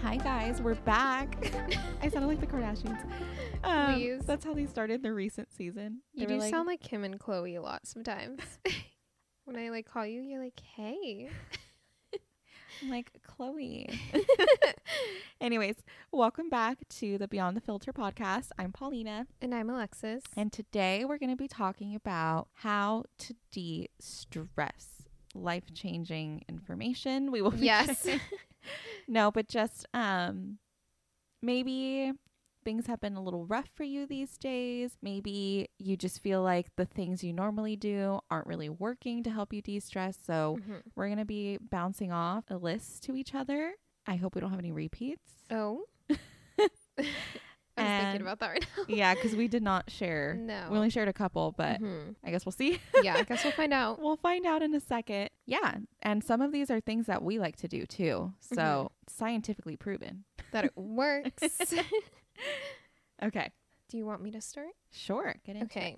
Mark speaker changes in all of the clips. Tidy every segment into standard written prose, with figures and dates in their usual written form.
Speaker 1: Hi guys, we're back. I sounded like the Kardashians.
Speaker 2: Please.
Speaker 1: That's how they started the recent season.
Speaker 2: You do sound like Kim and Chloe a lot sometimes. When I like call you, you're like, hey.
Speaker 1: I'm like, Chloe. Anyways, welcome back to the Beyond the Filter podcast. I'm Paulina.
Speaker 2: And I'm Alexis.
Speaker 1: And today we're going to be talking about how to de-stress. Life-changing information. We will be sharing. No, but just maybe things have been a little rough for you these days. Maybe you just feel like the things you normally do aren't really working to help you de-stress. So we're going to be bouncing off a list to each other. I hope we don't have any repeats.
Speaker 2: Oh. I was thinking about that right now.
Speaker 1: Yeah, because we did not share.
Speaker 2: No.
Speaker 1: We only shared a couple, but I guess we'll see.
Speaker 2: Yeah, I guess we'll find out.
Speaker 1: We'll find out in a second. Yeah. And some of these are things that we like to do too. So scientifically proven.
Speaker 2: That it works.
Speaker 1: Okay.
Speaker 2: Do you want me to start?
Speaker 1: Sure. Get into
Speaker 2: it.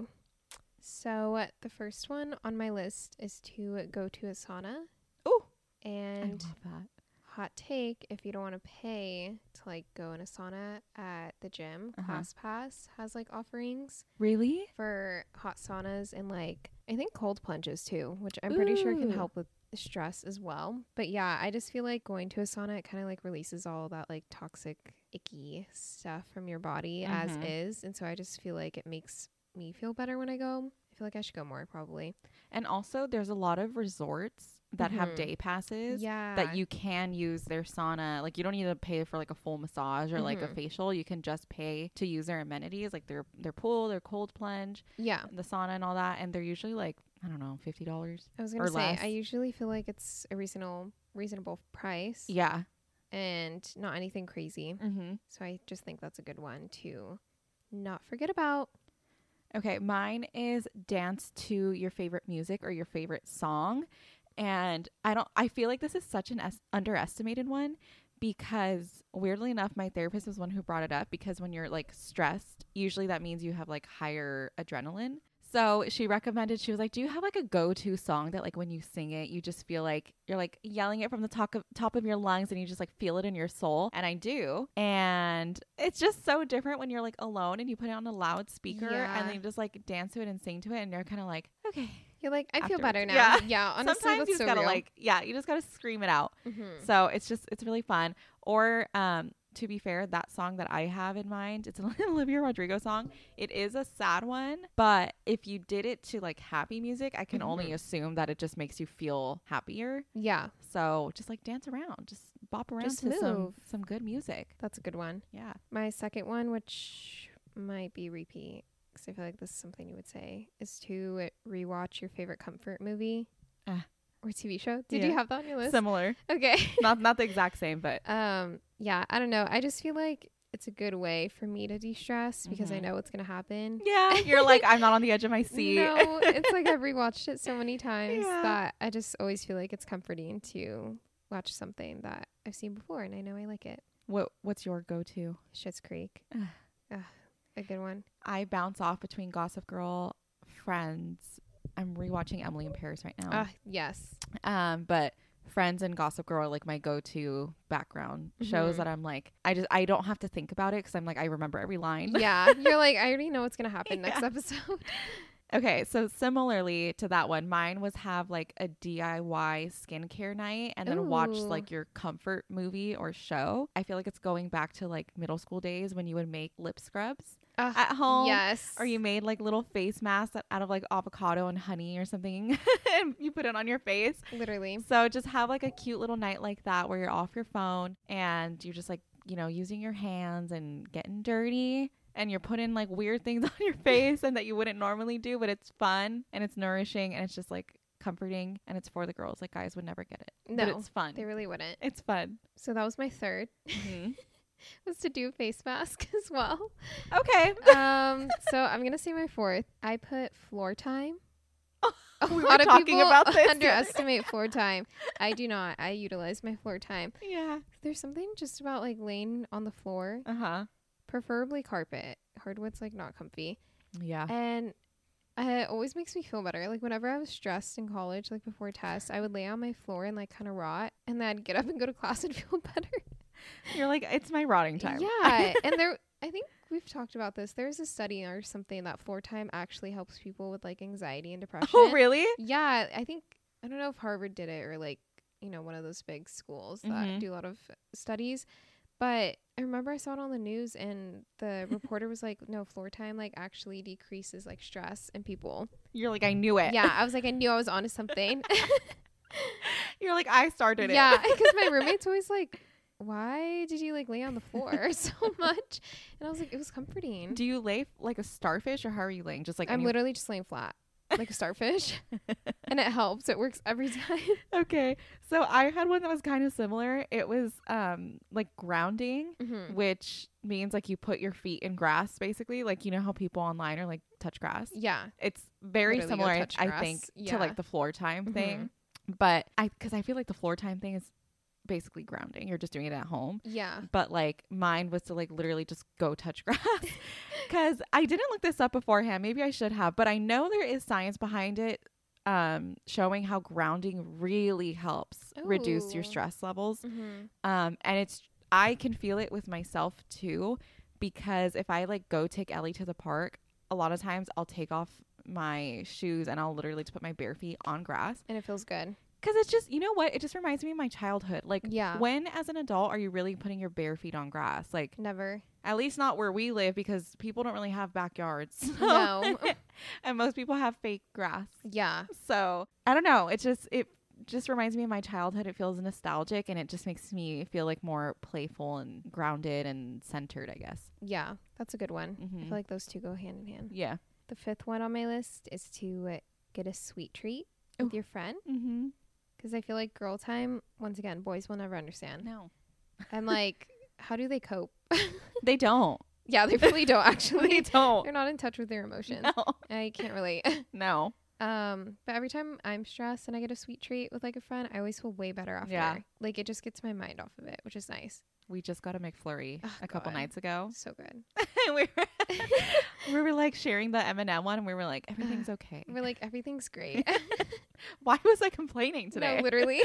Speaker 2: So the first one on my list is to go to a sauna.
Speaker 1: Oh.
Speaker 2: And
Speaker 1: I love that.
Speaker 2: Hot take, if you don't want to pay to like go in a sauna at the gym, ClassPass has like offerings.
Speaker 1: Really?
Speaker 2: For hot saunas and like I think cold plunges too, which I'm pretty sure can help with stress as well. But yeah, I just feel like going to a sauna, it kind of like releases all that like toxic, icky stuff from your body as is. And so I just feel like it makes me feel better when I go. I feel like I should go more probably.
Speaker 1: And also there's a lot of resorts that have day passes that you can use their sauna. Like you don't need to pay for like a full massage or like a facial. You can just pay to use their amenities, like their pool, their cold plunge, the sauna and all that. And they're usually like, I don't know, $50.
Speaker 2: I was going to say, I usually feel like it's a reasonable price.
Speaker 1: Yeah.
Speaker 2: And not anything crazy. So I just think that's a good one to not forget about.
Speaker 1: Okay, mine is dance to your favorite music or your favorite song. And I feel like this is such an underestimated one because weirdly enough, my therapist was one who brought it up because when you're like stressed, usually that means you have like higher adrenaline. So she recommended, she was like, do you have like a go-to song that like when you sing it, you just feel like you're like yelling it from the top of your lungs and you just like feel it in your soul? And I do. And it's just so different when you're like alone and you put it on a loudspeaker and then you just like dance to it and sing to it. And you're kind of like, okay.
Speaker 2: You're like, I feel better now.
Speaker 1: Yeah.
Speaker 2: Honestly,
Speaker 1: sometimes
Speaker 2: that's
Speaker 1: you just
Speaker 2: so
Speaker 1: gotta
Speaker 2: real.
Speaker 1: you just gotta scream it out. So it's really fun. Or, to be fair, that song that I have in mind, it's an Olivia Rodrigo song. It is a sad one, but if you did it to like happy music, I can only assume that it just makes you feel happier.
Speaker 2: Yeah.
Speaker 1: So just like dance around, just bop around
Speaker 2: just
Speaker 1: to some good music.
Speaker 2: That's a good one.
Speaker 1: Yeah.
Speaker 2: My second one, which might be repeat, because I feel like this is something you would say, is to rewatch your favorite comfort movie. Or TV show. Did you have that on your list?
Speaker 1: Similar.
Speaker 2: Okay.
Speaker 1: not the exact same, but
Speaker 2: yeah, I don't know. I just feel like it's a good way for me to de-stress because I know what's gonna happen.
Speaker 1: Yeah, you're like, I'm not on the edge of my seat.
Speaker 2: No, it's like I've rewatched it so many times that I just always feel like it's comforting to watch something that I've seen before and I know I like it.
Speaker 1: What's your go-to?
Speaker 2: Schitt's Creek. A good one.
Speaker 1: I bounce off between Gossip Girl, Friends. I'm rewatching Emily in Paris right now.
Speaker 2: Yes.
Speaker 1: But Friends and Gossip Girl are like my go-to background shows that I'm like, I don't have to think about it because I'm like, I remember every line.
Speaker 2: Yeah. You're like, I already know what's going to happen next episode.
Speaker 1: Okay. So similarly to that one, mine was have like a DIY skincare night and then watch like your comfort movie or show. I feel like it's going back to like middle school days when you would make lip scrubs. At home.
Speaker 2: Yes.
Speaker 1: Or you made like little face masks out of like avocado and honey or something and you put it on your face.
Speaker 2: Literally.
Speaker 1: So just have like a cute little night like that where you're off your phone and you're just like, you know, using your hands and getting dirty and you're putting like weird things on your face and that you wouldn't normally do, but it's fun and it's nourishing and it's just like comforting and it's for the girls. Like guys would never get it.
Speaker 2: No,
Speaker 1: but it's fun.
Speaker 2: They really wouldn't.
Speaker 1: It's fun.
Speaker 2: So that was my third. Was to do a face mask as well.
Speaker 1: Okay.
Speaker 2: So I'm gonna say my fourth. I put floor time. A lot of people
Speaker 1: about this
Speaker 2: underestimate floor time. I do not. I utilize my floor time.
Speaker 1: Yeah.
Speaker 2: There's something just about like laying on the floor. Preferably carpet. Hardwood's like not comfy.
Speaker 1: Yeah.
Speaker 2: And it always makes me feel better. Like whenever I was stressed in college, like before tests, I would lay on my floor and like kind of rot, and then I'd get up and go to class and feel better.
Speaker 1: You're like, it's my rotting time.
Speaker 2: Yeah. And I think we've talked about this. There's a study or something that floor time actually helps people with like anxiety and depression.
Speaker 1: Oh, really?
Speaker 2: Yeah. I don't know if Harvard did it or like, one of those big schools that do a lot of studies. But I remember I saw it on the news and the reporter was like, no, floor time like actually decreases like stress in people.
Speaker 1: You're like, I knew it.
Speaker 2: Yeah. I was like, I knew I was onto something.
Speaker 1: You're like, I started it.
Speaker 2: Yeah. Because my roommate's always like, why did you like lay on the floor so much? And I was like, it was comforting.
Speaker 1: Do you lay like a starfish or how are you laying? Just like
Speaker 2: I'm literally just laying flat like a starfish. And it helps. It works every time.
Speaker 1: Okay. So I had one that was kind of similar. It was like grounding, which means like you put your feet in grass basically. Like, you know how people online are like touch grass?
Speaker 2: Yeah.
Speaker 1: It's very
Speaker 2: Literally
Speaker 1: similar, I think, to like the floor time thing. But because I feel like the floor time thing is basically grounding. You're just doing it at home.
Speaker 2: Yeah.
Speaker 1: But like mine was to like literally just go touch grass. Because I didn't look this up beforehand. Maybe I should have. But I know there is science behind it showing how grounding really helps reduce your stress levels. And I can feel it with myself too. Because if I like go take Ellie to the park, a lot of times I'll take off my shoes and I'll literally just put my bare feet on grass.
Speaker 2: And it feels good.
Speaker 1: Because it's just, you know what? It just reminds me of my childhood. Like,
Speaker 2: yeah.
Speaker 1: When as an adult are you really putting your bare feet on grass? Like,
Speaker 2: never.
Speaker 1: At least not where we live because people don't really have backyards. So.
Speaker 2: No.
Speaker 1: And most people have fake grass.
Speaker 2: Yeah.
Speaker 1: So I don't know. It just reminds me of my childhood. It feels nostalgic and it just makes me feel like more playful and grounded and centered, I guess.
Speaker 2: Yeah. That's a good one. I feel like those two go hand in hand.
Speaker 1: Yeah.
Speaker 2: The fifth one on my list is to get a sweet treat with your friend. Because I feel like girl time, once again, boys will never understand.
Speaker 1: No.
Speaker 2: I'm like, how do they cope?
Speaker 1: They don't.
Speaker 2: Yeah, they really don't, actually.
Speaker 1: They don't.
Speaker 2: They're not in touch with their emotions.
Speaker 1: No.
Speaker 2: I can't relate.
Speaker 1: No.
Speaker 2: But every time I'm stressed and I get a sweet treat with like a friend, I always feel way better after.
Speaker 1: Yeah.
Speaker 2: Like it just gets my mind off of it, which is nice.
Speaker 1: We just got a McFlurry a couple nights ago.
Speaker 2: So good.
Speaker 1: we were like sharing the M&M one and we were like, everything's okay.
Speaker 2: We're like, everything's great.
Speaker 1: Why was I complaining today?
Speaker 2: No, literally.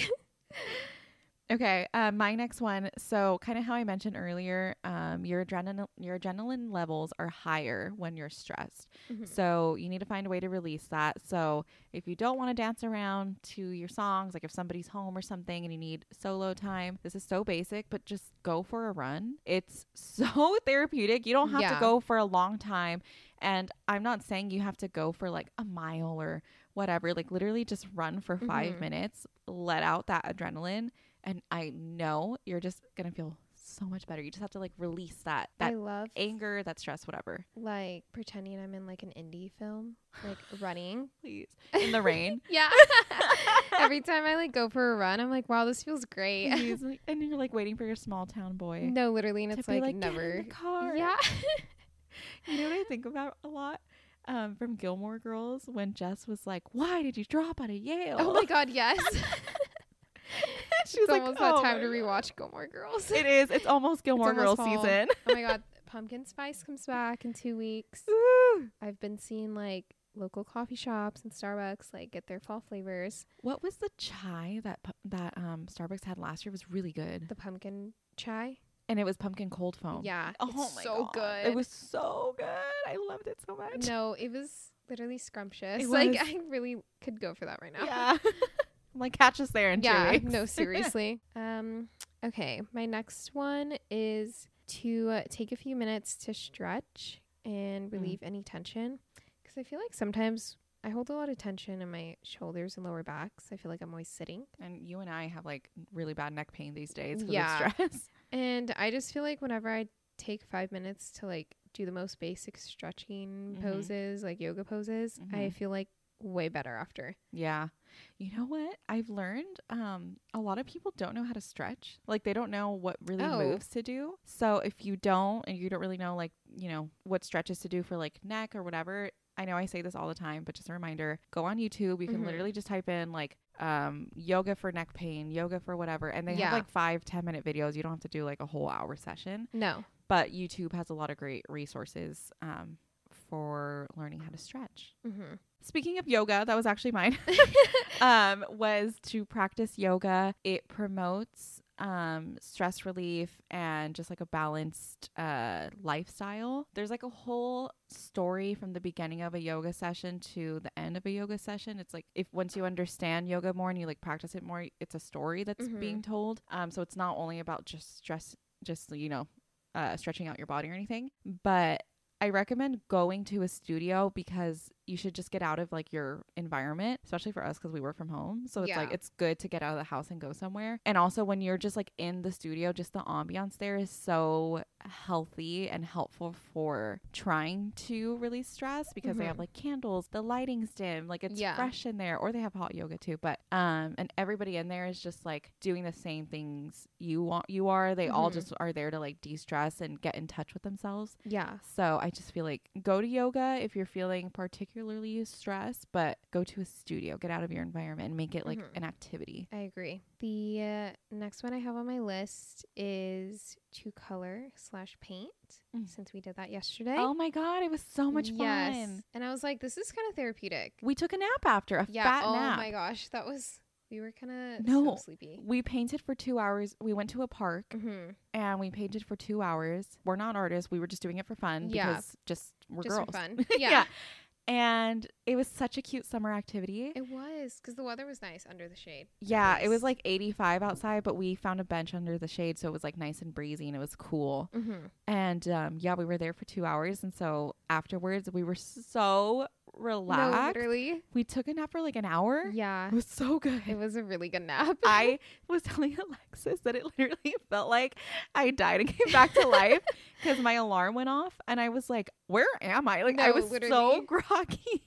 Speaker 1: Okay, my next one. So kind of how I mentioned earlier, your adrenaline levels are higher when you're stressed. So you need to find a way to release that. So if you don't want to dance around to your songs, like if somebody's home or something and you need solo time, this is so basic, but just go for a run. It's so therapeutic. You don't have to go for a long time. And I'm not saying you have to go for like a mile or whatever. Like literally just run for 5 minutes, let out that adrenaline. And I know you're just going to feel so much better. You just have to like release that
Speaker 2: I love
Speaker 1: anger, that stress, whatever.
Speaker 2: Like pretending I'm in like an indie film, like running.
Speaker 1: Please. In the rain.
Speaker 2: Yeah. Every time I like go for a run, I'm like, wow, this feels great.
Speaker 1: Please. And you're like waiting for your small town boy.
Speaker 2: No, literally. And it's like
Speaker 1: never.
Speaker 2: Get
Speaker 1: in the car.
Speaker 2: Yeah.
Speaker 1: You know what I think about a lot? From Gilmore Girls when Jess was like, why did you drop out of Yale?
Speaker 2: Oh my God, yes.
Speaker 1: She's
Speaker 2: it's
Speaker 1: like,
Speaker 2: almost that time to rewatch Gilmore Girls.
Speaker 1: It is. It's almost Gilmore Girls season.
Speaker 2: Oh my God. Pumpkin Spice comes back in 2 weeks.
Speaker 1: Ooh.
Speaker 2: I've been seeing like local coffee shops and Starbucks like get their fall flavors.
Speaker 1: What was the chai that Starbucks had last year? It was really good.
Speaker 2: The pumpkin chai.
Speaker 1: And it was pumpkin cold foam.
Speaker 2: Yeah.
Speaker 1: Oh my
Speaker 2: so
Speaker 1: God.
Speaker 2: good.
Speaker 1: It was so good. I loved it so much.
Speaker 2: No, it was literally scrumptious.
Speaker 1: It
Speaker 2: like
Speaker 1: was.
Speaker 2: I really could go for that right now.
Speaker 1: Yeah. I'm like, catch us there in 2 weeks.
Speaker 2: No, seriously. Okay. My next one is to take a few minutes to stretch and relieve any tension. Because I feel like sometimes I hold a lot of tension in my shoulders and lower backs. I feel like I'm always sitting.
Speaker 1: And you and I have like really bad neck pain these days because
Speaker 2: Yeah.
Speaker 1: of stress.
Speaker 2: And I just feel like whenever I take 5 minutes to like do the most basic stretching poses, like yoga poses, I feel like way better after.
Speaker 1: Yeah. You know what? I've learned a lot of people don't know how to stretch. Like they don't know what really moves to do. So if you don't and you don't really know like, you know, what stretches to do for like neck or whatever, I know I say this all the time, but just a reminder, go on YouTube. You can literally just type in like yoga for neck pain, yoga for whatever. And they have like 5-10 minute videos. You don't have to do like a whole hour session.
Speaker 2: No.
Speaker 1: But YouTube has a lot of great resources for learning how to stretch. Speaking of yoga, that was actually mine, was to practice yoga. It promotes stress relief and just like a balanced lifestyle. There's like a whole story from the beginning of a yoga session to the end of a yoga session. It's like if once you understand yoga more and you like practice it more, it's a story that's being told. So it's not only about just stretching out your body or anything, but I recommend going to a studio because you should just get out of like your environment, especially for us because we work from home. So it's like it's good to get out of the house and go somewhere. And also when you're just like in the studio, just the ambiance there is so healthy and helpful for trying to release stress because they have like candles, the lighting's dim, like it's fresh in there, or they have hot yoga too. But and everybody in there is just like doing the same things you are. They all just are there to like de-stress and get in touch with themselves.
Speaker 2: Yeah.
Speaker 1: So I just feel like go to yoga if you're feeling particularly stressed, but go to a studio, get out of your environment and make it like an activity.
Speaker 2: I agree. The next one I have on my list is to color/paint since we did that yesterday.
Speaker 1: Oh my God, it was so much fun.
Speaker 2: And I was like, this is kind of therapeutic.
Speaker 1: We took a nap after, fat nap.
Speaker 2: Oh my gosh, we were kind of so sleepy.
Speaker 1: We painted for 2 hours. We went to a park and we painted for 2 hours. We're not artists. We were just doing it for fun because we're girls.
Speaker 2: For fun.
Speaker 1: Yeah. And it was such a cute summer activity.
Speaker 2: It was because the weather was nice under the shade.
Speaker 1: Yeah, it was like 85 outside, but we found a bench under the shade. So it was like nice and breezy and it was cool. And we were there for 2 hours. And so afterwards we were so relaxed.
Speaker 2: No, literally.
Speaker 1: We took a nap for like an hour.
Speaker 2: Yeah.
Speaker 1: It was so good.
Speaker 2: It was a really good nap.
Speaker 1: I was telling Alexis that it literally felt like I died and came back to life because my alarm went off and I was like, where am I? Like I was so groggy.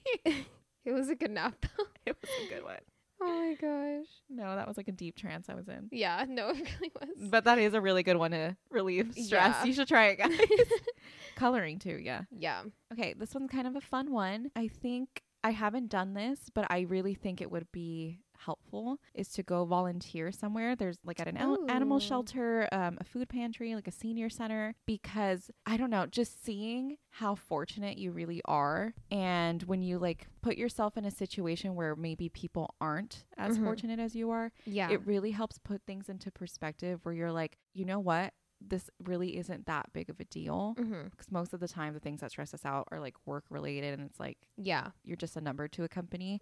Speaker 2: It was a good nap though.
Speaker 1: It was a good one.
Speaker 2: Oh my gosh.
Speaker 1: No, that was like a deep trance I was in.
Speaker 2: Yeah, no, it really was.
Speaker 1: But that is a really good one to relieve stress. Yeah. You should try it, guys. Coloring too, yeah.
Speaker 2: Yeah.
Speaker 1: Okay, this one's kind of a fun one. I think I haven't done this, but I really think it would be helpful is to go volunteer somewhere. There's like at an animal shelter, a food pantry, like a senior center, because I don't know, just seeing how fortunate you really are. And when you like put yourself in a situation where maybe people aren't as fortunate as you are, it really helps put things into perspective where you're like, you know what? This really isn't that big of a deal because most of the time the things that stress us out are like work related and it's like you're just a number to a company.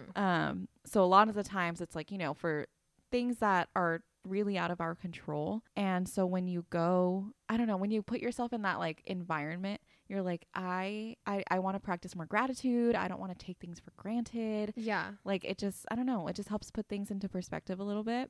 Speaker 1: So a lot of the times it's like, you know, for things that are really out of our control. And so when you go, I don't know, when you put yourself in that like environment, you're like, I want to practice more gratitude. I don't want to take things for granted.
Speaker 2: Yeah.
Speaker 1: Like it just, I don't know. It just helps put things into perspective a little bit.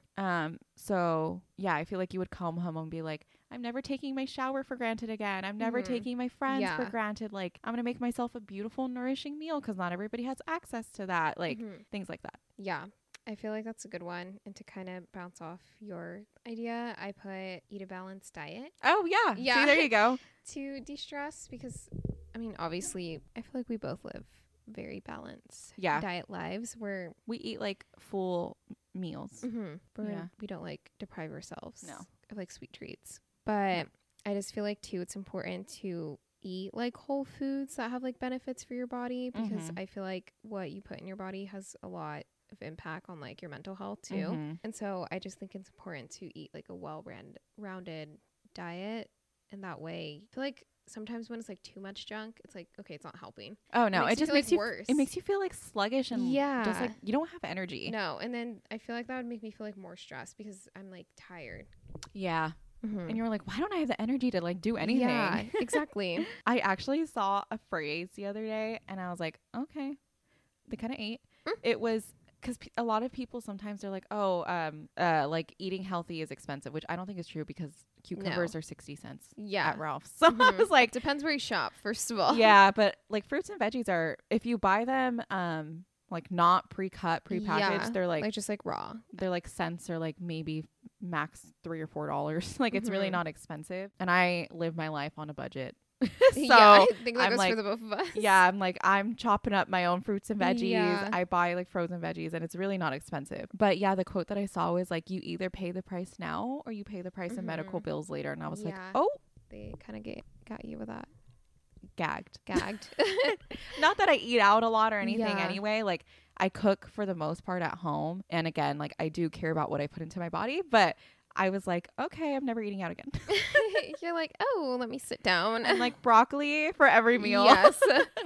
Speaker 1: So yeah, I feel like you would come home and be like, I'm never taking my shower for granted again. I'm never taking my friends for granted. Like I'm going to make myself a beautiful, nourishing meal because not everybody has access to that. Like things like that.
Speaker 2: Yeah. I feel like that's a good one. And to kind of bounce off your idea, I put eat a balanced diet.
Speaker 1: Oh, yeah. See, there you go.
Speaker 2: To de-stress because, I mean, obviously, I feel like we both live very balanced diet lives where
Speaker 1: we eat like full meals.
Speaker 2: But we don't like deprive ourselves of like sweet treats. But I just feel like, too, it's important to eat like whole foods that have like benefits for your body because I feel like what you put in your body has a lot of impact on like your mental health too. And so I just think it's important to eat like a well-rounded diet, and that way I feel like sometimes when it's like too much junk, it's like, okay, it's not helping.
Speaker 1: Oh no, it just makes you worse. It makes you feel like sluggish and just like you don't have energy.
Speaker 2: No, and then I feel like that would make me feel like more stressed because I'm like tired.
Speaker 1: Yeah. And you're like, why don't I have the energy to like do anything?
Speaker 2: Yeah, exactly.
Speaker 1: I actually saw a phrase the other day and I was like, okay, they kind of ate. It was because a lot of people sometimes they're like, oh, like eating healthy is expensive, which I don't think is true because cucumbers are 60 cents at Ralph's. So I was like,
Speaker 2: depends where you shop, first of all.
Speaker 1: Yeah, but like fruits and veggies are, if you buy them like not pre-cut, pre-packaged, they're like
Speaker 2: just like raw.
Speaker 1: They're like cents or like maybe max $3 or $4. Like it's really not expensive. And I live my life on a budget. So
Speaker 2: I think that goes for the both of us.
Speaker 1: Yeah, I'm like, I'm chopping up my own fruits and veggies. I buy like frozen veggies and it's really not expensive. But yeah, the quote that I saw was like, you either pay the price now or you pay the price in medical bills later. And I was like, oh.
Speaker 2: They kind of got you with that.
Speaker 1: Gagged.
Speaker 2: Not
Speaker 1: that I eat out a lot or anything anyway. Like I cook for the most part at home. And again, like I do care about what I put into my body, but I was like, okay, I'm never eating out again.
Speaker 2: You're like, oh, let me sit down.
Speaker 1: And like broccoli for every meal.
Speaker 2: Yes.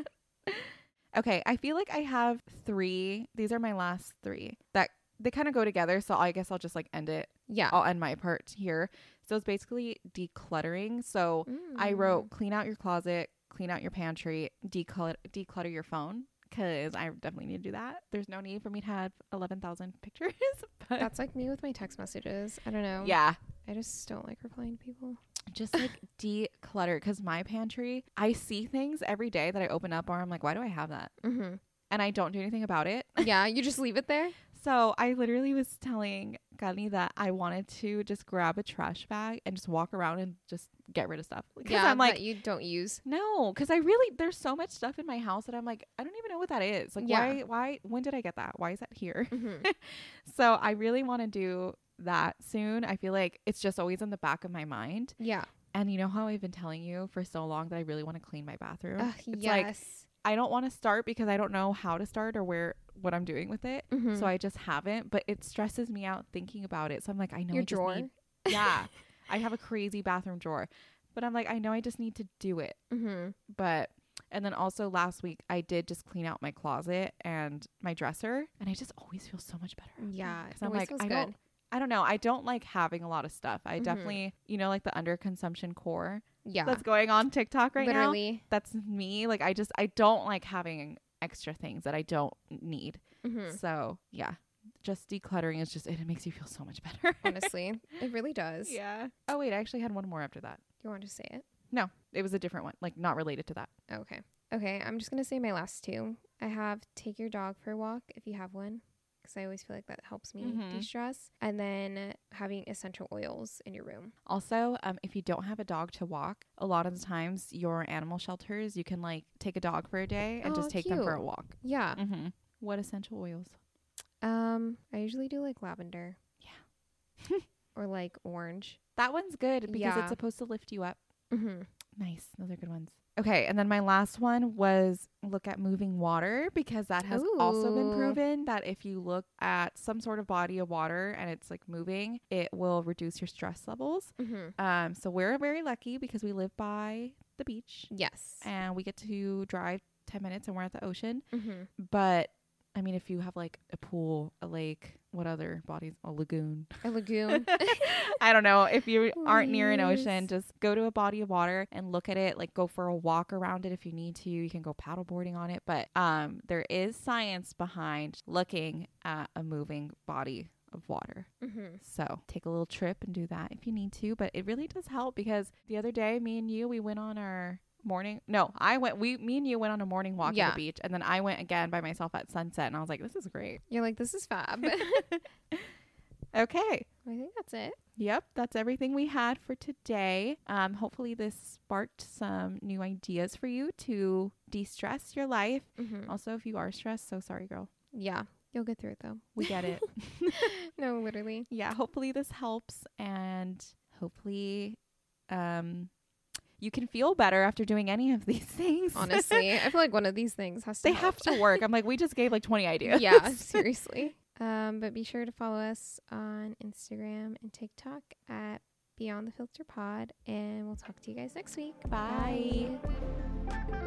Speaker 1: Okay, I feel like I have 3. These are my last 3 that they kind of go together. So I guess I'll just like end it.
Speaker 2: Yeah.
Speaker 1: I'll end my part here. So it's basically decluttering. So I wrote clean out your closet, clean out your pantry, declutter your phone. Because I definitely need to do that. There's no need for me to have 11,000 pictures. But
Speaker 2: That's like me with my text messages. I don't know.
Speaker 1: yeah.
Speaker 2: I just don't like replying to people.
Speaker 1: Just like declutter. Because my pantry, I see things every day that I open up or I'm like, why do I have that?
Speaker 2: Mm-hmm.
Speaker 1: And I don't do anything about it.
Speaker 2: Yeah, you just leave it there?
Speaker 1: So I literally was telling Kani that I wanted to just grab a trash bag and just walk around and just get rid of stuff.
Speaker 2: Yeah,
Speaker 1: I'm like,
Speaker 2: that you don't use.
Speaker 1: no, because I really, there's so much stuff in my house that I'm like, I don't even know what that is. Like,
Speaker 2: Yeah.
Speaker 1: why, when did I get that? Why is that here?
Speaker 2: Mm-hmm.
Speaker 1: So I really want to do that soon. I feel like it's just always in the back of my mind.
Speaker 2: Yeah.
Speaker 1: And you know how I've been telling you for so long that I really want to clean my bathroom? It's
Speaker 2: yes.
Speaker 1: like, I don't want to start because I don't know how to start or what I'm doing with it.
Speaker 2: Mm-hmm.
Speaker 1: So I just haven't, but it stresses me out thinking about it. So I'm like, I know
Speaker 2: Your
Speaker 1: I just
Speaker 2: drawer?
Speaker 1: need, yeah, I have a crazy bathroom drawer, but I'm like, I know I just need to do it.
Speaker 2: Mm-hmm.
Speaker 1: But, and then also last week I did just clean out my closet and my dresser and I just always feel so much better.
Speaker 2: Yeah.
Speaker 1: Cause I'm like, I don't know. I don't like having a lot of stuff. I definitely, you know, like the underconsumption core
Speaker 2: Yeah.
Speaker 1: that's going on TikTok right now.
Speaker 2: Literally.
Speaker 1: That's me. Like, I don't like having extra things that I don't need.
Speaker 2: Mm-hmm.
Speaker 1: So yeah, just decluttering is just, it makes you feel so much better.
Speaker 2: Honestly, it really does.
Speaker 1: Yeah. Oh wait, I actually had one more after that.
Speaker 2: You want to say it?
Speaker 1: No, it was a different one, like not related to that.
Speaker 2: Okay. Okay. I'm just going to say my last 2. I have take your dog for a walk if you have one. Because I always feel like that helps me de-stress. And then having essential oils in your room.
Speaker 1: Also, if you don't have a dog to walk, a lot of the times your animal shelters, you can like take a dog for a day and just take them for a walk.
Speaker 2: Yeah.
Speaker 1: Mm-hmm. What essential oils?
Speaker 2: I usually do like lavender.
Speaker 1: Yeah.
Speaker 2: Or like orange.
Speaker 1: That one's good because it's supposed to lift you up.
Speaker 2: Mm-hmm.
Speaker 1: Nice. Those are good ones. Okay. And then my last one was look at moving water because that has also been proven that if you look at some sort of body of water and it's like moving, it will reduce your stress levels.
Speaker 2: Mm-hmm.
Speaker 1: So we're very lucky because we live by the beach.
Speaker 2: Yes.
Speaker 1: And we get to drive 10 minutes and we're at the ocean.
Speaker 2: Mm-hmm.
Speaker 1: But I mean, if you have like a pool, a lake, what other bodies? A lagoon.
Speaker 2: A lagoon.
Speaker 1: I don't know. If you aren't near an ocean, just go to a body of water and look at it. Like go for a walk around it if you need to. You can go paddleboarding on it. But there is science behind looking at a moving body of water.
Speaker 2: Mm-hmm.
Speaker 1: So take a little trip and do that if you need to. But it really does help because the other day, me and you, we went on our me and you went on a morning walk at the beach, and then I went again by myself at sunset, and I was like, this is great.
Speaker 2: You're like, this is fab.
Speaker 1: Okay.
Speaker 2: I think that's it.
Speaker 1: Yep, that's everything we had for today. Hopefully this sparked some new ideas for you to de-stress your life.
Speaker 2: Mm-hmm.
Speaker 1: Also, if you are stressed, so sorry, girl.
Speaker 2: Yeah, you'll get through it though.
Speaker 1: We get it.
Speaker 2: No, literally.
Speaker 1: Yeah, hopefully this helps, and hopefully you can feel better after doing any of these things.
Speaker 2: Honestly, I feel like one of these things has to
Speaker 1: They
Speaker 2: help.
Speaker 1: have to work. I'm like, we just gave like 20 ideas.
Speaker 2: Yeah, seriously. But be sure to follow us on Instagram and TikTok at Beyond the Filter Pod, and we'll talk to you guys next week.
Speaker 1: Bye.
Speaker 2: Bye.